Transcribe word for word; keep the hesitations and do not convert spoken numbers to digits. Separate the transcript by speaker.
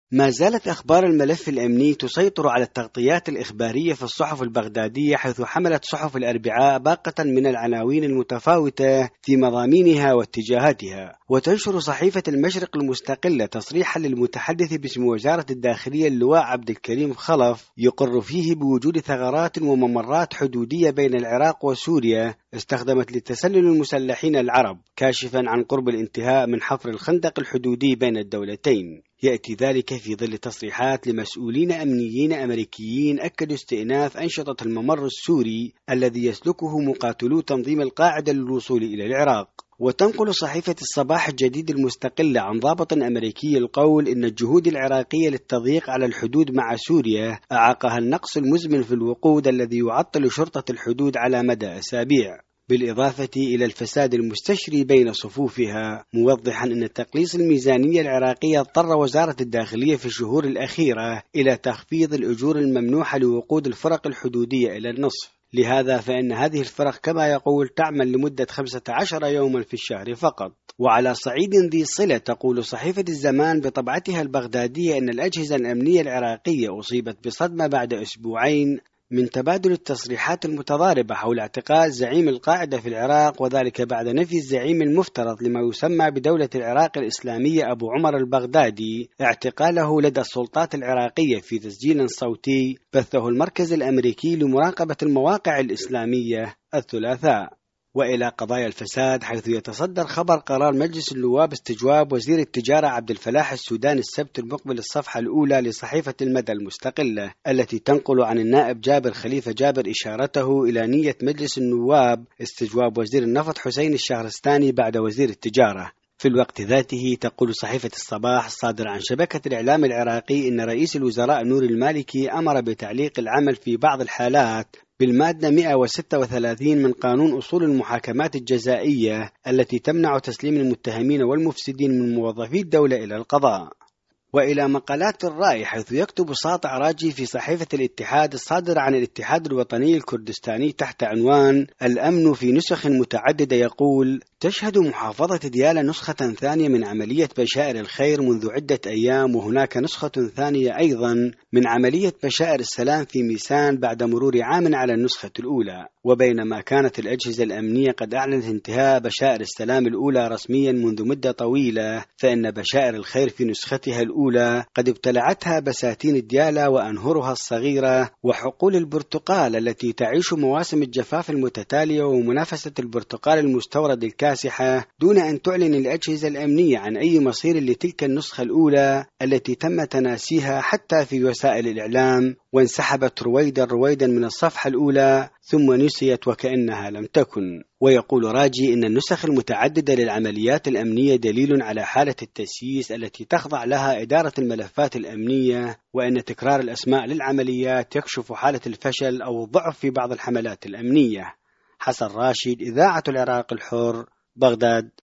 Speaker 1: ما زالت أخبار الملف الأمني تسيطر على التغطيات الإخبارية في الصحف البغدادية، حيث حملت صحف الأربعاء باقة من العناوين المتفاوتة في مضامينها واتجاهاتها. وتنشر صحيفة المشرق المستقلة تصريحا للمتحدث باسم وزارة الداخلية اللواء عبد الكريم خلف يقر فيه بوجود ثغرات وممرات حدودية بين العراق وسوريا استخدمت لتسلل المسلحين العرب، كاشفا عن قرب الانتهاء من حفر الخندق الحدودي بين الدولتين. يأتي ذلك في ظل تصريحات لمسؤولين أمنيين أمريكيين أكدوا استئناف أنشطة الممر السوري الذي يسلكه مقاتلو تنظيم القاعدة للوصول إلى العراق. وتنقل صحيفة الصباح الجديد المستقلة عن ضابط أمريكي القول إن الجهود العراقية للتضييق على الحدود مع سوريا أعاقها النقص المزمن في الوقود الذي يعطل شرطة الحدود على مدى أسابيع، بالإضافة إلى الفساد المستشري بين صفوفها، موضحا أن تقليص الميزانية العراقية اضطر وزارة الداخلية في الشهور الأخيرة إلى تخفيض الأجور الممنوحة لوقود الفرق الحدودية إلى النصف. لهذا فإن هذه الفرق كما يقول تعمل لمدة خمسة عشر يوما في الشهر فقط. وعلى صعيد ذي صلة تقول صحيفة الزمان بطبعتها البغدادية أن الأجهزة الأمنية العراقية أصيبت بصدمة بعد أسبوعين من تبادل التصريحات المتضاربة حول اعتقال زعيم القاعدة في العراق، وذلك بعد نفي الزعيم المفترض لما يسمى بدولة العراق الإسلامية أبو عمر البغدادي اعتقاله لدى السلطات العراقية في تسجيل صوتي بثه المركز الأمريكي لمراقبة المواقع الإسلامية الثلاثاء. وإلى قضايا الفساد، حيث يتصدر خبر قرار مجلس النواب استجواب وزير التجارة عبد الفلاح السوداني السبت المقبل الصفحة الأولى لصحيفة المدى المستقلة التي تنقل عن النائب جابر خليفة جابر إشارته إلى نية مجلس النواب استجواب وزير النفط حسين الشهرستاني بعد وزير التجارة. في الوقت ذاته تقول صحيفة الصباح الصادر عن شبكة الإعلام العراقي إن رئيس الوزراء نور المالكي أمر بتعليق العمل في بعض الحالات بالمادة مئة وستة وثلاثين من قانون أصول المحاكمات الجزائية التي تمنع تسليم المتهمين والمفسدين من موظفي الدولة إلى القضاء. وإلى مقالات الرأي، حيث يكتب ساطع راجي في صحيفة الاتحاد الصادرة عن الاتحاد الوطني الكردستاني تحت عنوان الأمن في نسخ متعددة يقول: تشهد محافظة ديالى نسخة ثانية من عملية بشائر الخير منذ عدة أيام، وهناك نسخة ثانية أيضا من عملية بشائر السلام في ميسان بعد مرور عام على النسخة الأولى. وبينما كانت الأجهزة الأمنية قد أعلنت انتهاء بشائر السلام الأولى رسميا منذ مدة طويلة، فإن بشائر الخير في نسختها الأولى قد ابتلعتها بساتين ديالى وأنهرها الصغيرة وحقول البرتقال التي تعيش مواسم الجفاف المتتالية ومنافسة البرتقال المستورد الكاسحة، دون أن تعلن الأجهزة الأمنية عن أي مصير لتلك النسخة الأولى التي تم تناسيها حتى في وسائل الإعلام، وانسحبت رويدا رويدا من الصفحة الأولى ثم نسيت وكأنها لم تكن. ويقول راجي إن النسخ المتعددة للعمليات الأمنية دليل على حالة التسييس التي تخضع لها إدارة الملفات الأمنية، وأن تكرار الأسماء للعمليات يكشف حالة الفشل أو الضعف في بعض الحملات الأمنية. حسن راشد، إذاعة العراق الحر، بغداد.